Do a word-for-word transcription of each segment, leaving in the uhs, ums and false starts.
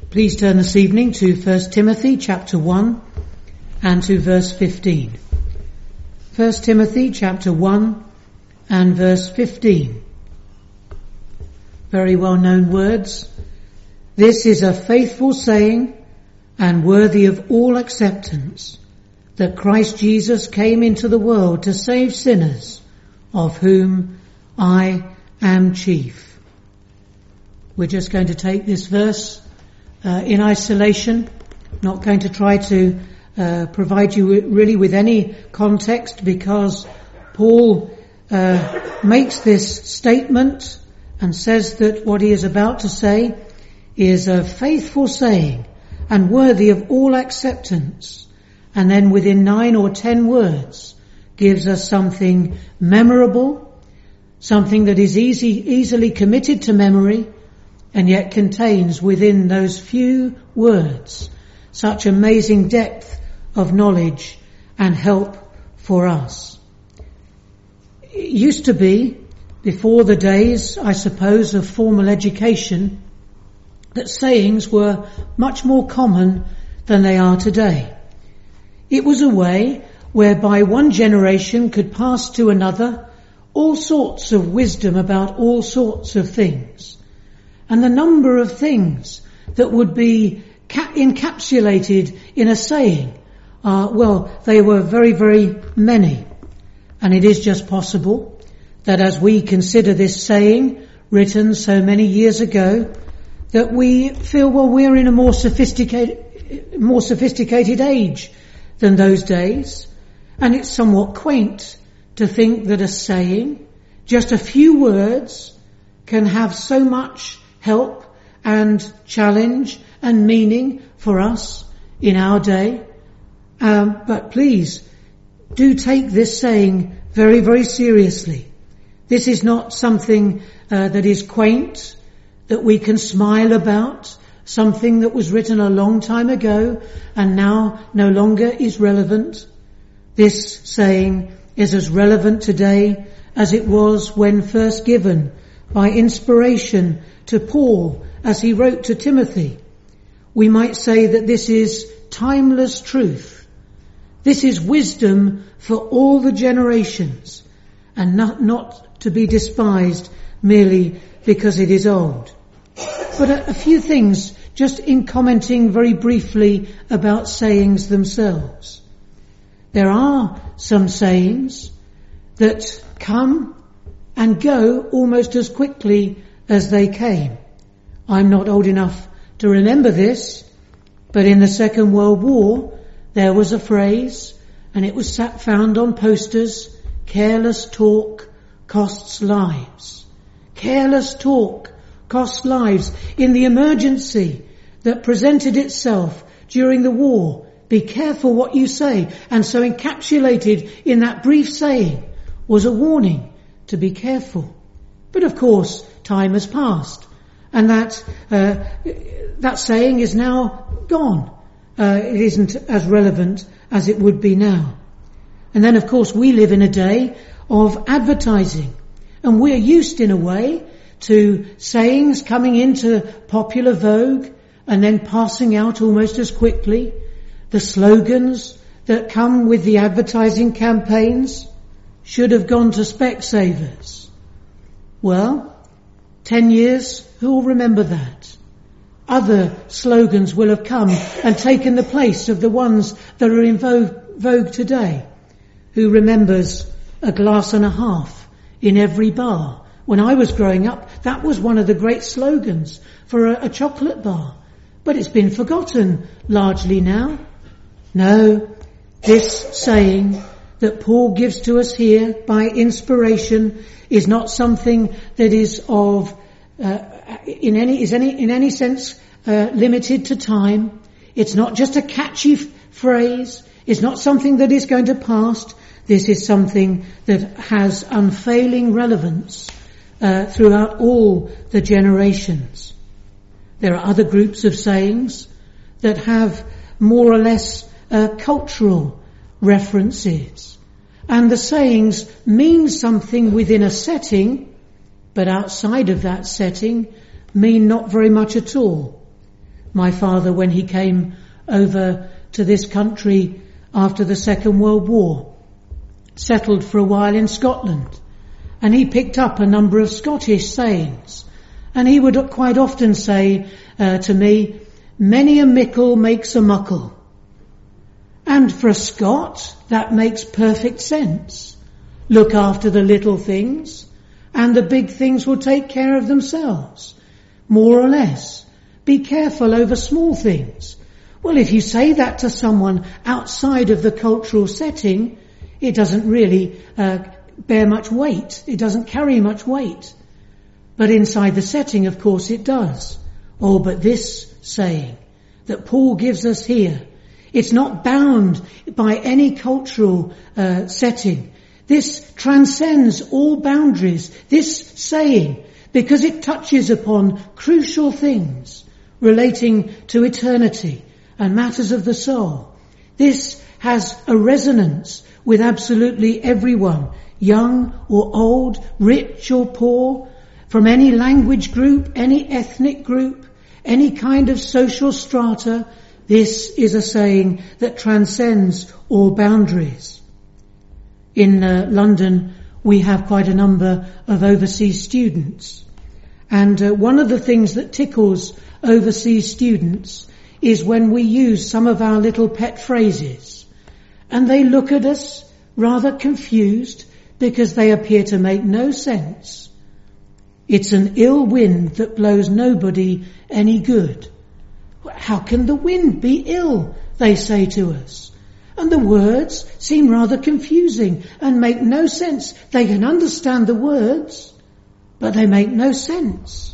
Please turn this evening to First Timothy chapter one and to verse fifteen. First Timothy chapter one and verse fifteen. Very well known words. This is a faithful saying and worthy of all acceptance, that Christ Jesus came into the world to save sinners, of whom I am chief. We're just going to take this verse uh, in isolation, not going to try to uh, provide you with, really with any context, because Paul uh, makes this statement and says that what he is about to say is a faithful saying and worthy of all acceptance, and then within nine or ten words gives us something memorable, something that is easy, easily committed to memory, and yet contains within those few words such amazing depth of knowledge and help for us. It used to be, before the days, I suppose, of formal education, that sayings were much more common than they are today. It was a way whereby one generation could pass to another all sorts of wisdom about all sorts of things. And the number of things that would be ca- encapsulated in a saying, uh, well, they were very, very many. And it is just possible that as we consider this saying written so many years ago, that we feel, well, we're in a more sophisticated, more sophisticated age than those days. And it's somewhat quaint to think that a saying, just a few words, can have so much help and challenge and meaning for us in our day. Um, but please, do take this saying very, very seriously. This is not something uh, that is quaint, that we can smile about, something that was written a long time ago and now no longer is relevant. This saying is as relevant today as it was when first given by inspiration to Paul as he wrote to Timothy. We might say that this is timeless truth. This is wisdom for all the generations, and not, not to be despised merely because it is old. But a, a few things, just in commenting very briefly about sayings themselves. There are some sayings that come and go almost as quickly as they came. I'm not old enough to remember this, but in the Second World War there was a phrase, and it was found on posters: careless talk costs lives. Careless talk costs lives. In the emergency that presented itself during the war, be careful what you say. And so encapsulated in that brief saying was a warning to be careful. But of course, time has passed, and that uh, that saying is now gone. Uh, it isn't as relevant as it would be now. And then, of course, we live in a day of advertising, and we're used in a way to sayings coming into popular vogue and then passing out almost as quickly. The slogans that come with the advertising campaigns should have gone to Specsavers. Well, ten years, who will remember that? Other slogans will have come and taken the place of the ones that are in vogue, vogue today. Who remembers a glass and a half in every bar? When I was growing up, that was one of the great slogans for a, a chocolate bar. But it's been forgotten largely now. No, this saying that Paul gives to us here by inspiration is not something that is of uh, in any is any in any sense uh, limited to time. It's not just a catchy f- phrase. It's not something that is going to pass. This is something that has unfailing relevance uh, throughout all the generations. There are other groups of sayings that have more or less uh, cultural references. And the sayings mean something within a setting, but outside of that setting mean not very much at all. My father, when he came over to this country after the Second World War, settled for a while in Scotland, and he picked up a number of Scottish sayings, and he would quite often say uh, to me, "Many a mickle makes a muckle." And for a Scot, that makes perfect sense. Look after the little things, and the big things will take care of themselves, more or less. Be careful over small things. Well, if you say that to someone outside of the cultural setting, it doesn't really uh, bear much weight. It doesn't carry much weight. But inside the setting, of course, it does. Oh, but this saying that Paul gives us here, it's not bound by any cultural uh, setting. This transcends all boundaries, this saying, because it touches upon crucial things relating to eternity and matters of the soul. This has a resonance with absolutely everyone, young or old, rich or poor, from any language group, any ethnic group, any kind of social strata. This is a saying that transcends all boundaries. In uh, London, we have quite a number of overseas students. And uh, one of the things that tickles overseas students is when we use some of our little pet phrases. And they look at us rather confused because they appear to make no sense. It's an ill wind that blows nobody any good. How can the wind be ill, they say to us. And the words seem rather confusing and make no sense. They can understand the words, but they make no sense.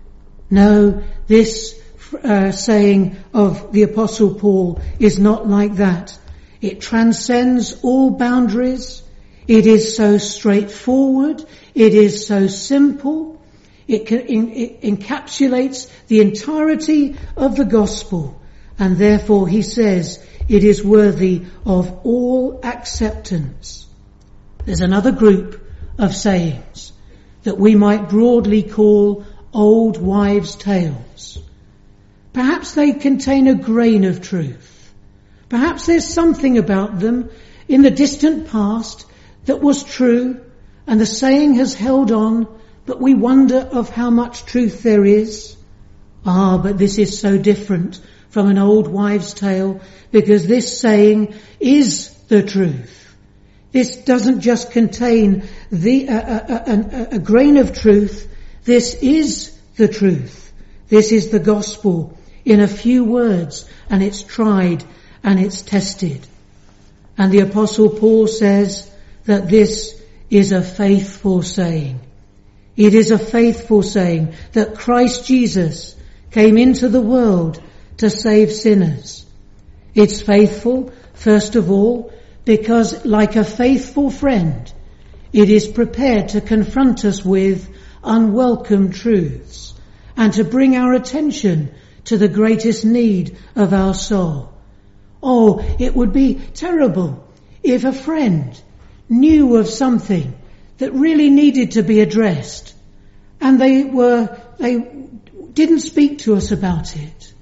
No, this uh, saying of the Apostle Paul is not like that. It transcends all boundaries. It is so straightforward. It is so simple. It, can, it encapsulates the entirety of the gospel, and therefore he says it is worthy of all acceptance. There's another group of sayings that we might broadly call old wives' tales. Perhaps they contain a grain of truth. Perhaps there's something about them in the distant past that was true, and the saying has held on, but we wonder of how much truth there is. Ah, but this is so different from an old wives' tale, because this saying is the truth. This doesn't just contain the uh, a, a, a grain of truth. This is the truth. This is the gospel in a few words, and it's tried and it's tested. And the Apostle Paul says that this is a faithful saying. It is a faithful saying that Christ Jesus came into the world to save sinners. It's faithful, first of all, because like a faithful friend, it is prepared to confront us with unwelcome truths and to bring our attention to the greatest need of our soul. Oh, it would be terrible if a friend knew of something that really needed to be addressed, and they were, they didn't speak to us about it.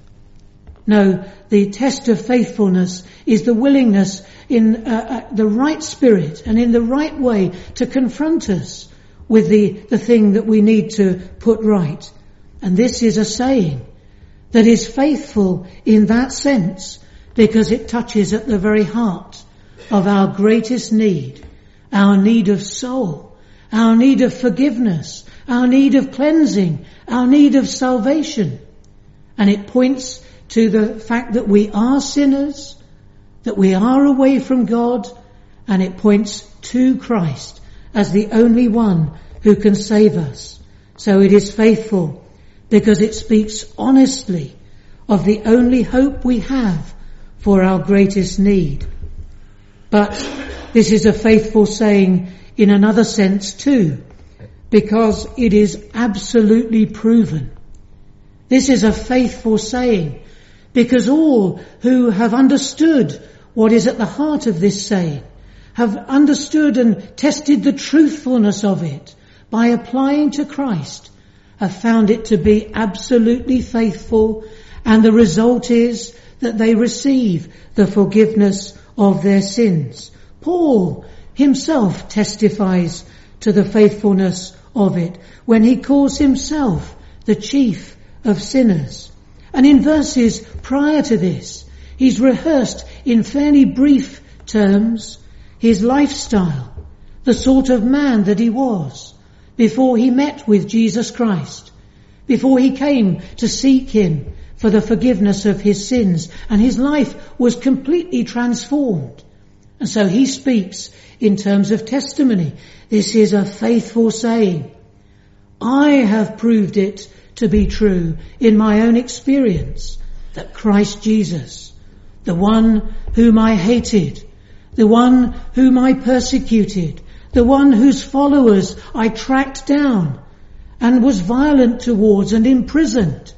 No, the test of faithfulness is the willingness in uh, uh, the right spirit and in the right way to confront us with the, the thing that we need to put right. And this is a saying that is faithful in that sense because it touches at the very heart of our greatest need, our need of soul, our need of forgiveness, our need of cleansing, our need of salvation. And it points to the fact that we are sinners, that we are away from God, and it points to Christ as the only one who can save us. So it is faithful because it speaks honestly of the only hope we have for our greatest need. But this is a faithful saying in another sense too, because it is absolutely proven. This is a faithful saying because all who have understood what is at the heart of this saying have understood and tested the truthfulness of it by applying to Christ, have found it to be absolutely faithful and the result is that they receive the forgiveness of their sins. Paul himself testifies to the faithfulness of it when he calls himself the chief of sinners. And in verses prior to this, he's rehearsed in fairly brief terms his lifestyle, the sort of man that he was before he met with Jesus Christ, before he came to seek him for the forgiveness of his sins, and his life was completely transformed. And so he speaks in terms of testimony. This is a faithful saying. I have proved it to be true in my own experience that Christ Jesus, the one whom I hated, the one whom I persecuted, the one whose followers I tracked down and was violent towards and imprisoned,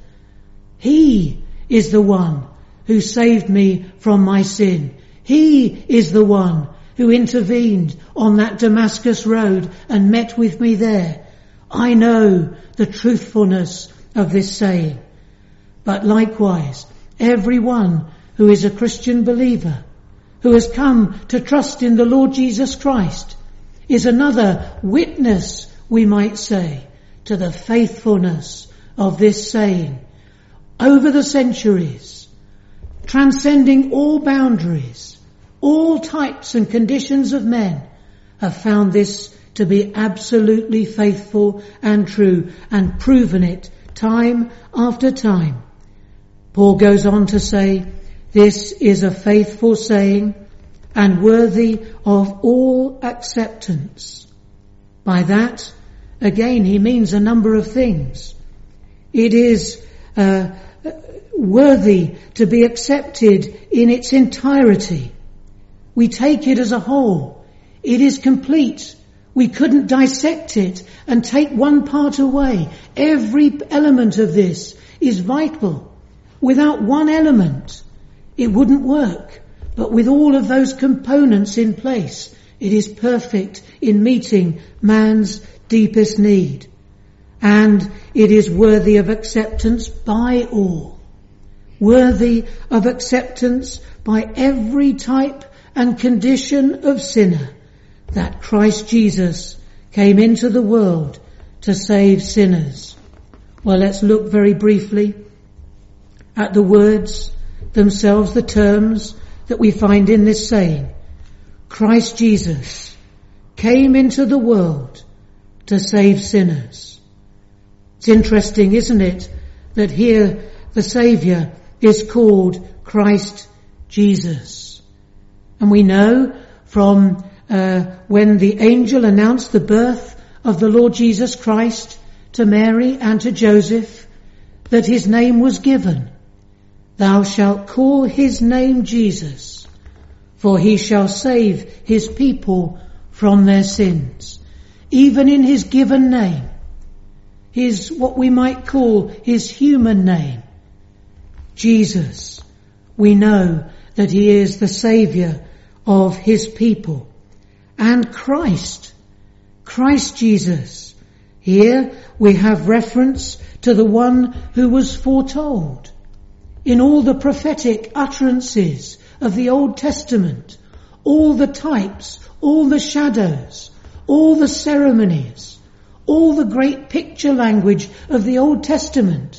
he is the one who saved me from my sin. He is the one who intervened on that Damascus road and met with me there. I know the truthfulness of this saying. But likewise, everyone who is a Christian believer, who has come to trust in the Lord Jesus Christ, is another witness, we might say, to the faithfulness of this saying. Over the centuries, transcending all boundaries, all types and conditions of men have found this to be absolutely faithful and true, and proven it time after time. Paul goes on to say, this is a faithful saying and worthy of all acceptance. By that, again, he means a number of things. It is uh, worthy to be accepted in its entirety. We take it as a whole. It is complete. We couldn't dissect it and take one part away. Every element of this is vital. Without one element, it wouldn't work. But with all of those components in place, it is perfect in meeting man's deepest need. And it is worthy of acceptance by all. Worthy of acceptance by every type and condition of sinner, that Christ Jesus came into the world to save sinners. Well, let's look very briefly at the words themselves, the terms that we find in this saying. Christ Jesus came into the world to save sinners. It's interesting, isn't it, that here the Saviour is called Christ Jesus. And we know from uh, when the angel announced the birth of the Lord Jesus Christ to Mary and to Joseph, that his name was given. Thou shalt call his name Jesus, for he shall save his people from their sins. Even in his given name, his, what we might call his human name, Jesus, we know that he is the Saviour of his people. And Christ, Christ Jesus, here we have reference to the one who was foretold in all the prophetic utterances of the Old Testament, all the types, all the shadows, all the ceremonies, all the great picture language of the Old Testament,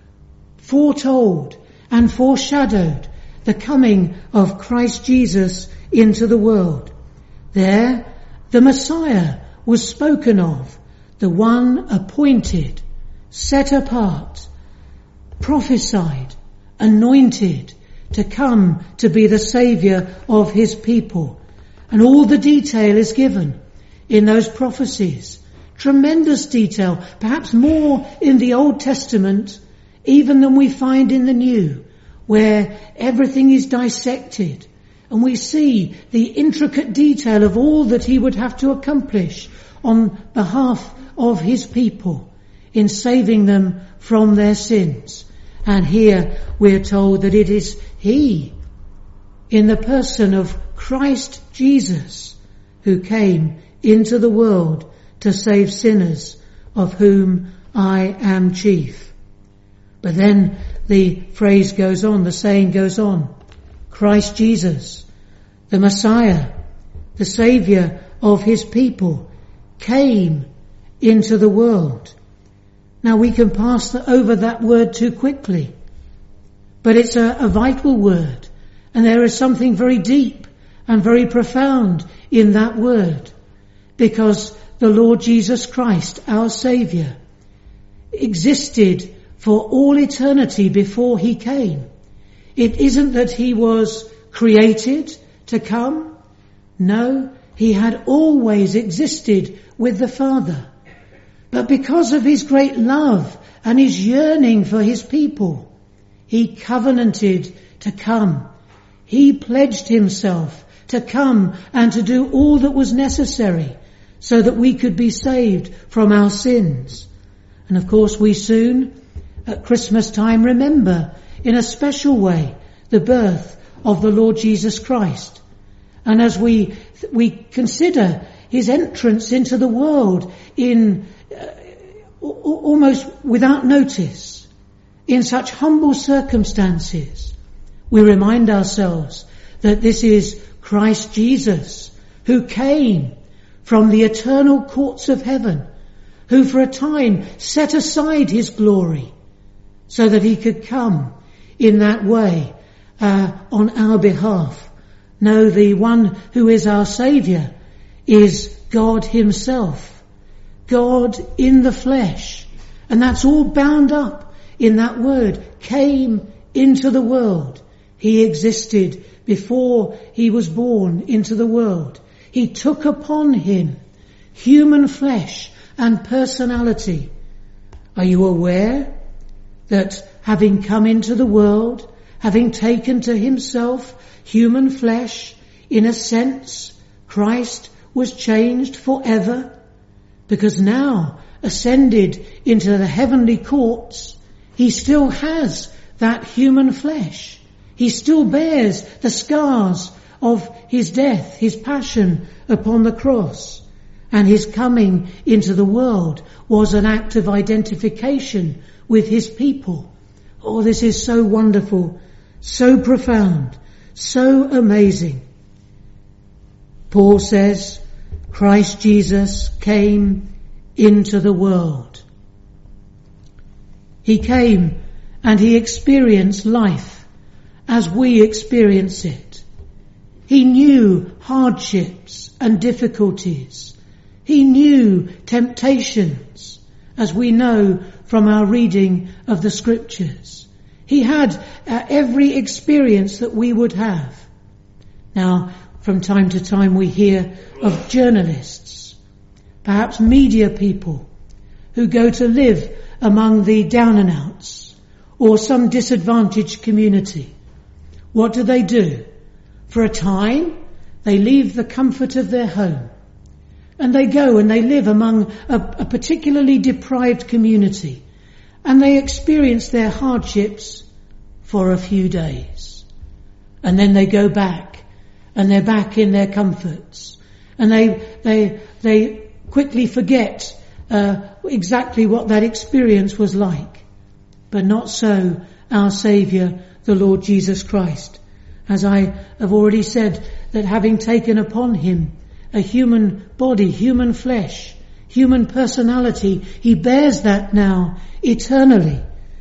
foretold and foreshadowed the coming of Christ Jesus into the world. There, the Messiah was spoken of, the one appointed, set apart, prophesied, anointed to come to be the Saviour of his people. And all the detail is given in those prophecies. Tremendous detail, perhaps more in the Old Testament even than we find in the New, where everything is dissected and we see the intricate detail of all that he would have to accomplish on behalf of his people in saving them from their sins. And here we're told that it is he, in the person of Christ Jesus, who came into the world to save sinners, of whom I am chief. But then the phrase goes on, the saying goes on. Christ Jesus, the Messiah, the Saviour of his people, came into the world. Now we can pass over that word too quickly, but it's a, a vital word, and there is something very deep and very profound in that word, because the Lord Jesus Christ, our Saviour, existed for all eternity before he came. It isn't that he was created to come. No, he had always existed with the Father. But because of his great love and his yearning for his people, he covenanted to come. He pledged himself to come and to do all that was necessary so that we could be saved from our sins. And of course we soon, at Christmas time, remember in a special way the birth of the Lord Jesus Christ. And as we we consider his entrance into the world in uh, almost without notice, in such humble circumstances, we remind ourselves that this is Christ Jesus, who came from the eternal courts of heaven, who for a time set aside his glory so that he could come in that way uh, on our behalf. No, the one who is our Saviour is God himself, God in the flesh. And that's all bound up in that word, came into the world. He existed before he was born into the world. He took upon him human flesh and personality. Are you aware that having come into the world, having taken to himself human flesh, in a sense, Christ was changed forever? Because now, ascended into the heavenly courts, he still has that human flesh. He still bears the scars of his death, his passion upon the cross. And his coming into the world was an act of identification with his people. Oh, this is so wonderful, so profound, so amazing. Paul says, Christ Jesus came into the world. He came and he experienced life as we experience it. He knew hardships and difficulties. He knew temptations, as we know from our reading of the scriptures. He had uh, every experience that we would have. Now, from time to time we hear of journalists, perhaps media people, who go to live among the down and outs or some disadvantaged community. What do they do? For a time, they leave the comfort of their home and they go and they live among a, a particularly deprived community, and they experience their hardships for a few days. And then they go back and they're back in their comforts, and they they they quickly forget uh, exactly what that experience was like. But not so our Saviour, the Lord Jesus Christ. As I have already said, that having taken upon him a human body, human flesh, human personality, he bears that now eternally.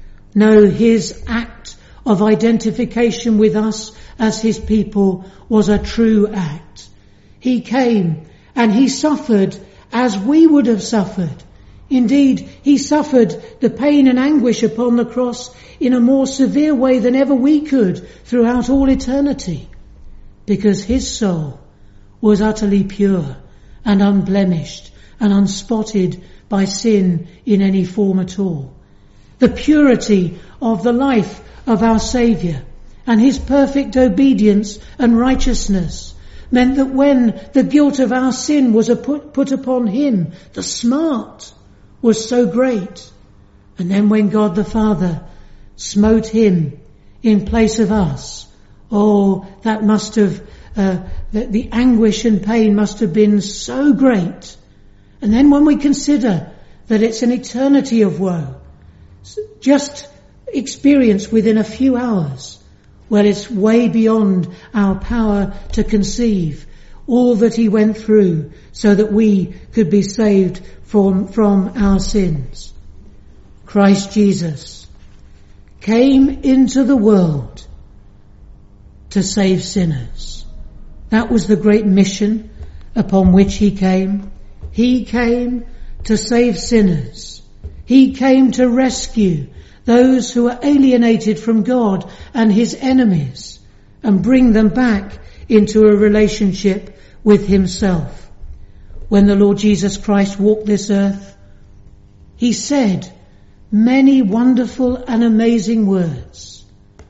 No, his act of identification with us as his people was a true act. He came and he suffered as we would have suffered. Indeed, he suffered the pain and anguish upon the cross in a more severe way than ever we could throughout all eternity, because his soul was utterly pure and unblemished and unspotted by sin in any form at all. The purity of the life of our Saviour and his perfect obedience and righteousness meant that when the guilt of our sin was put, put upon him, the smart was so great. And then when God the Father smote him in place of us, oh, that must have, uh, the, the anguish and pain must have been so great. And then when we consider that it's an eternity of woe, just experience within a few hours. Well, it's way beyond our power to conceive all that he went through so that we could be saved from, from our sins. Christ Jesus came into the world to save sinners. That was the great mission upon which he came. He came to save sinners. He came to rescue those who are alienated from God and his enemies and bring them back into a relationship with himself. When the Lord Jesus Christ walked this earth, he said many wonderful and amazing words.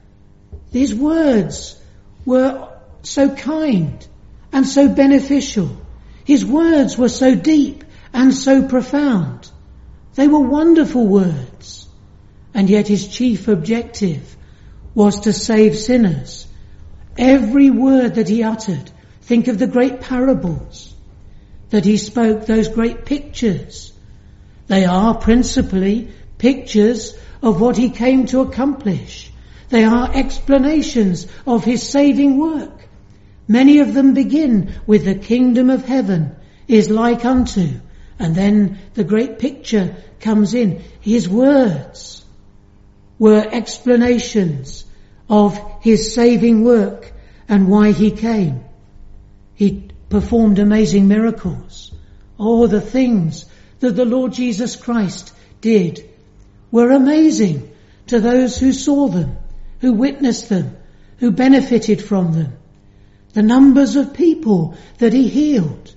These words were so kind and so beneficial. His words were so deep and so profound. They were wonderful words. And yet his chief objective was to save sinners. Every word that he uttered, think of the great parables that he spoke, those great pictures. They are principally pictures of what he came to accomplish. They are explanations of his saving work. Many of them begin with the kingdom of heaven is like unto, and then the great picture comes in. His words were explanations of his saving work and why he came. He performed amazing miracles. Oh, the things that the Lord Jesus Christ did were amazing to those who saw them, who witnessed them, who benefited from them. The numbers of people that he healed.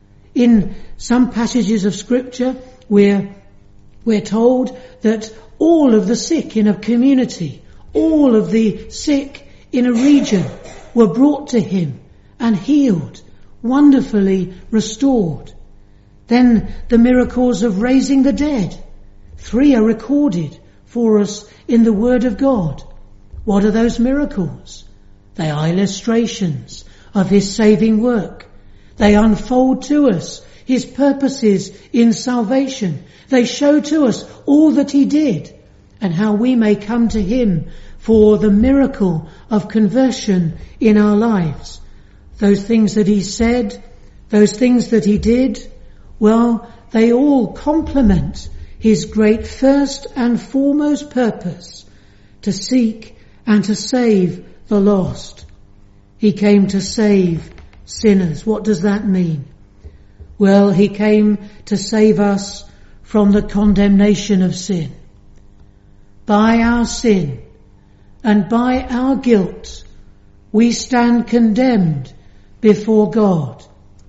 In some passages of Scripture, we're, we're told that all of the sick in a community, all of the sick in a region were brought to him and healed, wonderfully restored. Then the miracles of raising the dead. Three are recorded for us in the Word of God. What are those miracles? They are illustrations of his saving work. They unfold to us his purposes in salvation. They show to us all that he did and how we may come to him for the miracle of conversion in our lives. Those things that he said, those things that he did, well, they all complement his great first and foremost purpose to seek and to save the lost. He came to save sinners. What does that mean? Well, he came to save us from the condemnation of sin. By our sin and by our guilt, we stand condemned before God.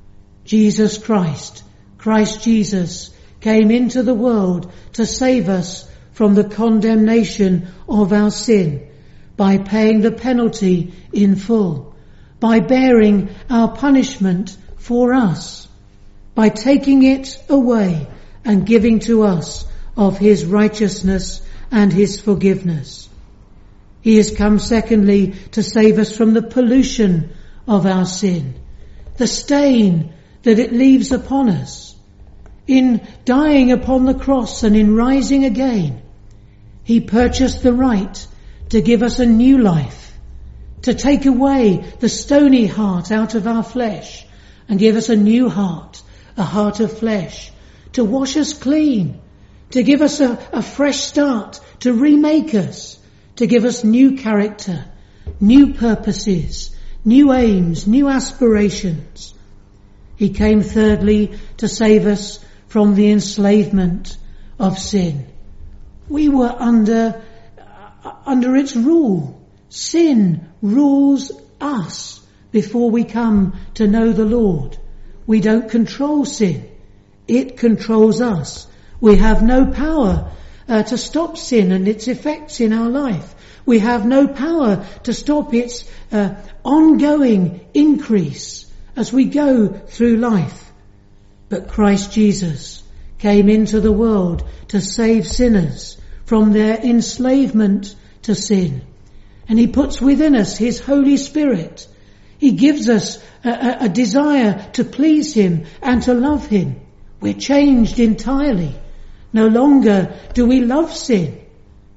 Jesus Christ, Christ Jesus, came into the world to save us from the condemnation of our sin by paying the penalty in full, by bearing our punishment for us, by taking it away and giving to us of his righteousness and his forgiveness. He has come secondly to save us from the pollution of our sin, the stain that it leaves upon us. In dying upon the cross and in rising again, he purchased the right to give us a new life, to take away the stony heart out of our flesh and give us a new heart, a heart of flesh, to wash us clean, to give us a, a fresh start, to remake us, to give us new character, new purposes, new aims, new aspirations. He came thirdly to save us from the enslavement of sin. We were under, uh, under its rule. Sin rules us before we come to know the Lord. We don't control sin. It controls us. We have no power uh, to stop sin and its effects in our life. We have no power to stop its uh, ongoing increase as we go through life. But Christ Jesus came into the world to save sinners from their enslavement to sin. And he puts within us his Holy Spirit. He gives us a, a, a desire to please him and to love him. We're changed entirely. No longer do we love sin.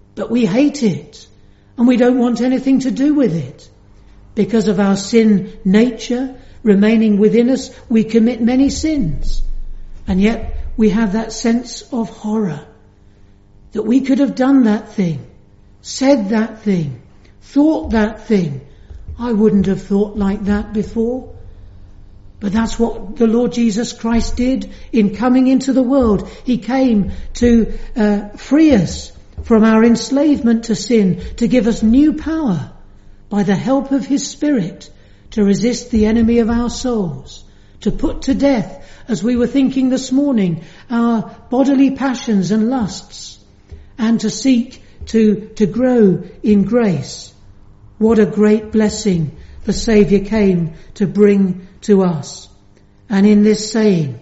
but we hate it and we don't want anything to do with it. Because of our sin nature remaining within us, we commit many sins. And yet we have that sense of horror that we could have done that thing, said that thing, thought that thing. I wouldn't have thought like that before. But that's what the Lord Jesus Christ did in coming into the world. He came to uh, free us from our enslavement to sin, to give us new power by the help of His Spirit to resist the enemy of our souls, to put to death, as we were thinking this morning, our bodily passions and lusts, and to seek to, to grow in grace. What a great blessing the Saviour came to bring to us. And in this saying,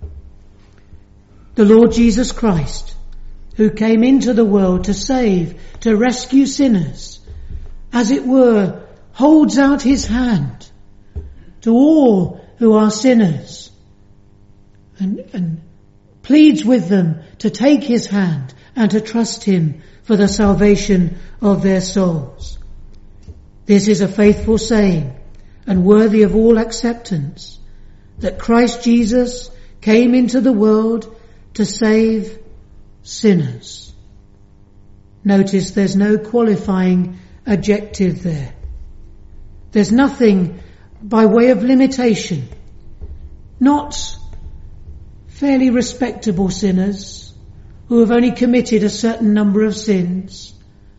the Lord Jesus Christ, who came into the world to save, to rescue sinners, as it were, holds out His hand to all who are sinners and, and pleads with them to take His hand and to trust Him for the salvation of their souls. This is a faithful saying and worthy of all acceptance, that Christ Jesus came into the world to save sinners. Notice there's no qualifying adjective there. There's nothing by way of limitation. Not fairly respectable sinners who have only committed a certain number of sins.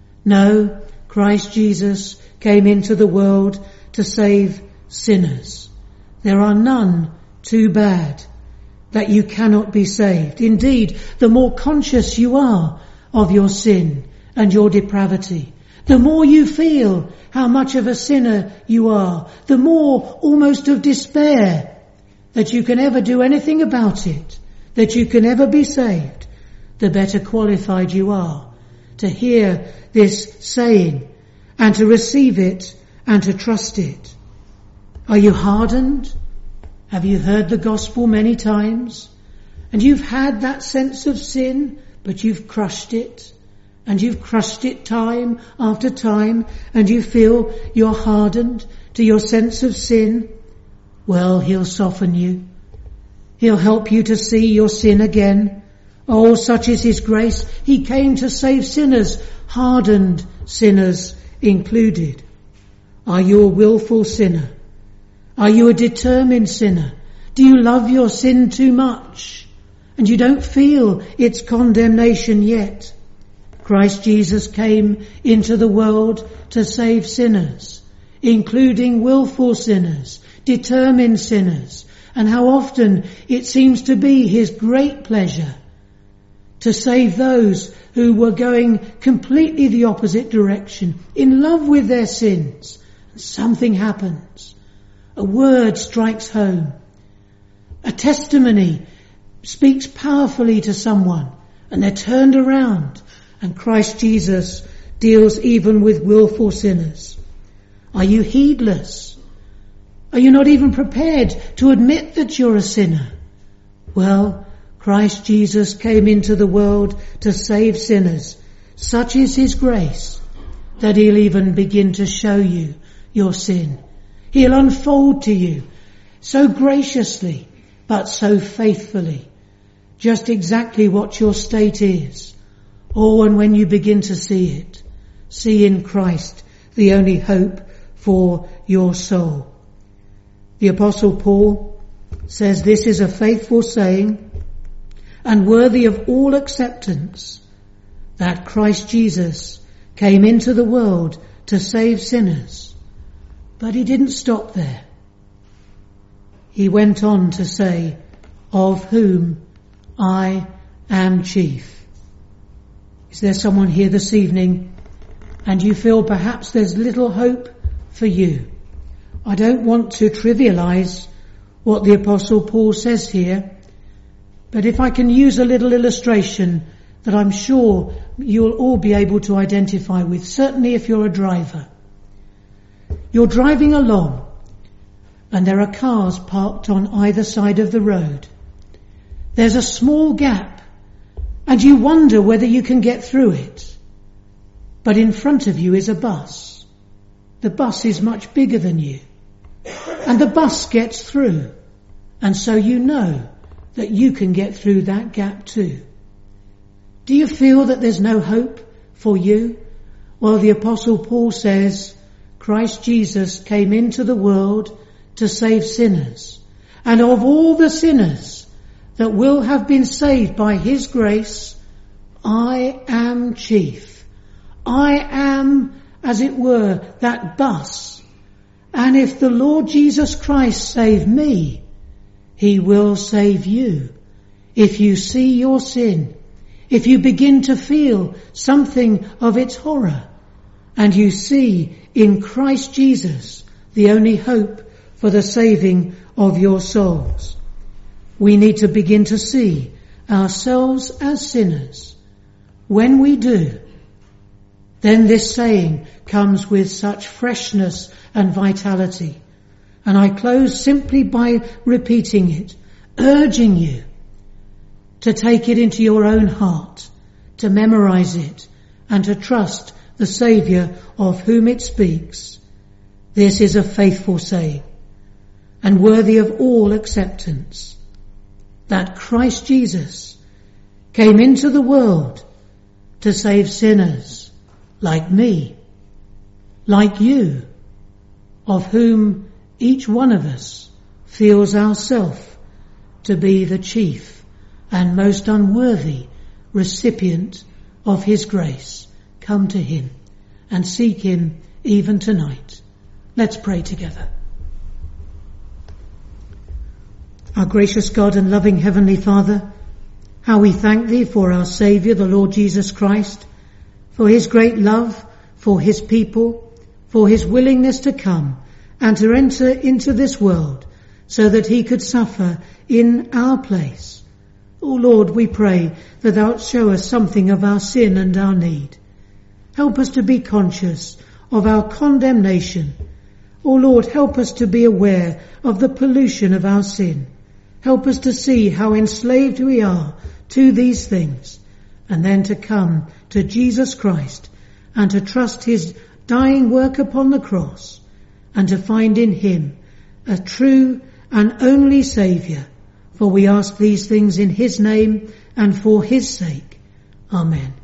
No, Christ Jesus came into the world to save sinners. There are none too bad that you cannot be saved. Indeed, the more conscious you are of your sin and your depravity, the more you feel how much of a sinner you are, the more almost of despair that you can ever do anything about it, that you can ever be saved, the better qualified you are to hear this saying and to receive it and to trust it. Are you hardened? Have you heard the gospel many times? And you've had that sense of sin, but you've crushed it. And you've crushed it time after time, and you feel you're hardened to your sense of sin. Well, He'll soften you. He'll help you to see your sin again. Oh, such is His grace. He came to save sinners, hardened sinners included. Are you a willful sinner? Are you a determined sinner? Do you love your sin too much and you don't feel its condemnation yet? Christ Jesus came into the world to save sinners, including willful sinners, determined sinners. And how often it seems to be His great pleasure to save those who were going completely the opposite direction, in love with their sins. And something happens. A word strikes home. A testimony speaks powerfully to someone, and they're turned around. And Christ Jesus deals even with willful sinners. Are you heedless? Are you not even prepared to admit that you're a sinner? Well, Christ Jesus came into the world to save sinners. Such is His grace that He'll even begin to show you your sin. He'll unfold to you so graciously, but so faithfully, just exactly what your state is. Oh, and when you begin to see it, see in Christ the only hope for your soul. The Apostle Paul says this is a faithful saying and worthy of all acceptance, that Christ Jesus came into the world to save sinners. But He didn't stop there. He went on to say, of whom I am chief. Is there someone here this evening and you feel perhaps there's little hope for you? I don't want to trivialize what the Apostle Paul says here, but if I can use a little illustration that I'm sure you'll all be able to identify with, certainly if you're a driver. You're driving along and there are cars parked on either side of the road. There's a small gap and you wonder whether you can get through it. but in front of you is a bus. The bus is much bigger than you, and the bus gets through, and so you know that you can get through that gap too. Do you feel that there's no hope for you? Well, the Apostle Paul says, Christ Jesus came into the world to save sinners, and of all the sinners that will have been saved by his grace, I am chief. I am, as it were, that bus. And if the Lord Jesus Christ save me, he will save you. If you see your sin, if you begin to feel something of its horror, and you see in Christ Jesus the only hope for the saving of your souls, we need to begin to see ourselves as sinners. When we do, then this saying comes with such freshness and vitality. And I close simply by repeating it, urging you to take it into your own heart, to memorize it, and to trust the Saviour of whom it speaks. This is a faithful saying, and worthy of all acceptance, that Christ Jesus came into the world to save sinners like me, like you, of whom each one of us feels ourself to be the chief and most unworthy recipient of his grace. Come to him and seek him even tonight. Let's pray together. Our gracious God and loving Heavenly Father, how we thank thee for our Saviour, the Lord Jesus Christ, for his great love for his people, for his willingness to come and to enter into this world so that he could suffer in our place. O Lord, we pray that thou show us something of our sin and our need. Help us to be conscious of our condemnation. O Lord, help us to be aware of the pollution of our sin. Help us to see how enslaved we are to these things, and then to come to Jesus Christ and to trust his dying work upon the cross, and to find in him a true and only Saviour. For we ask these things in his name and for his sake. Amen.